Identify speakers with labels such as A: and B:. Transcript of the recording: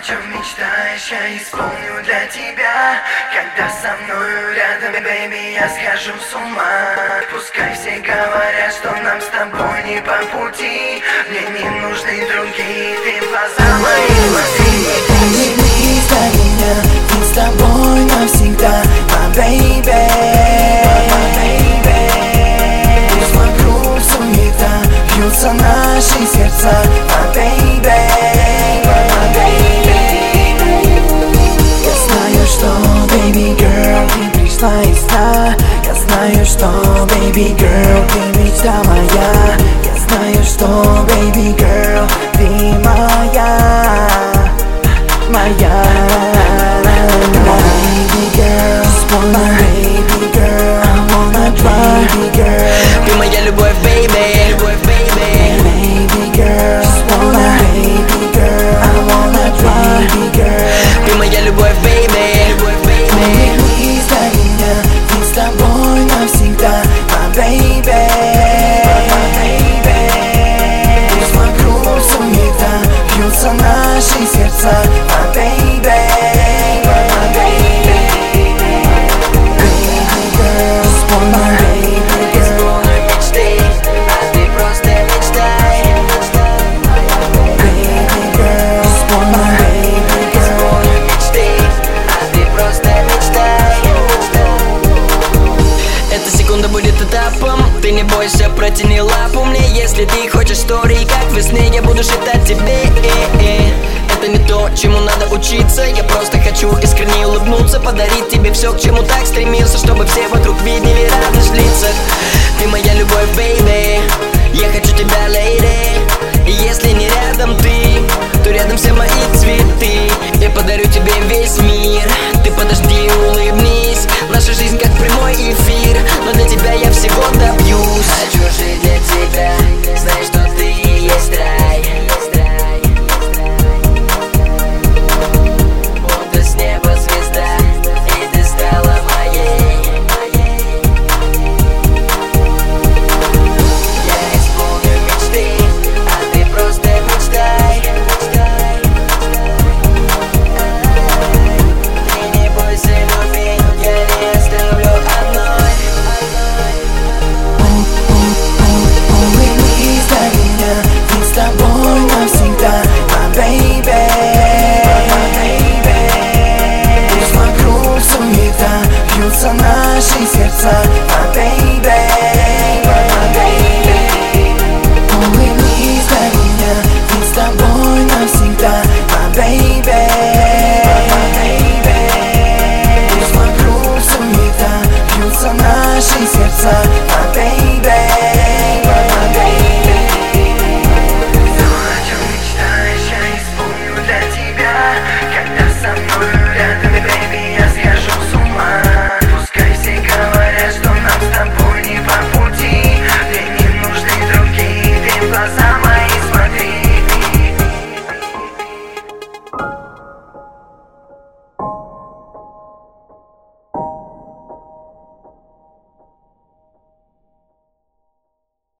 A: чем мечтаешь, я исполню для тебя. Когда со мною рядом, бэйби, я схожу с ума. Пускай все говорят, что нам с тобой не по пути, мне не нужны другие, ты в глаза мои смотри.
B: Повернись до меня, ведь с тобой навсегда, my baby. Пусть вокруг суета, бьются наши сердца, my baby. Я знаю, что, baby girl, ты пришла из сна. Я знаю, что, baby girl, ты мечта моя. Я знаю, что, baby girl, ты моя. Моя, baby girl, baby girl, I wanna baby girl.
C: Ты моя любовь, baby,
B: Baby girl, baby girl, I wanna baby girl.
C: ты моя любовь, baby.
B: Повернись до меня, ведь с тобой навсегда, my baby. Пусть вокруг суета, бьются наши сердца, my baby. Baby girl, baby girl.
C: Исполню мечты, а ты просто мечтай.
B: Baby girl, baby girl.
C: Исполню мечты, а ты просто мечтай. Эта секунда будет этапом, ты не бойся, протяни лапу мне. Если ты хочешь истории, как в весне, я буду шептать тебе. Это не то, чему надо учиться. Я просто хочу искренне улыбнуться, подарить тебе все, к чему так стремился, чтобы все вокруг видели радость в лицах. Ты моя любовь, baby, я хочу тебя, lady. И если не рядом ты, то рядом все мои цветы. Я подарю тебе весь мир, ты подожди, улыбнись. Наша жизнь как прямой эфир, но для тебя я всего добьюсь. Хочу жить для тебя, знай, что ты и есть рай. Будто с неба звезда, и ты стала моей. Я исполню мечты, а ты просто мечтай. Ты не бойся любви, я не оставлю одной.
B: Повернись до меня, ведь с тобой навсегда, my baby. Пусть вокруг суета, бьются наши сердца, my baby. Повернись до меня, ведь с тобой навсегда, my baby.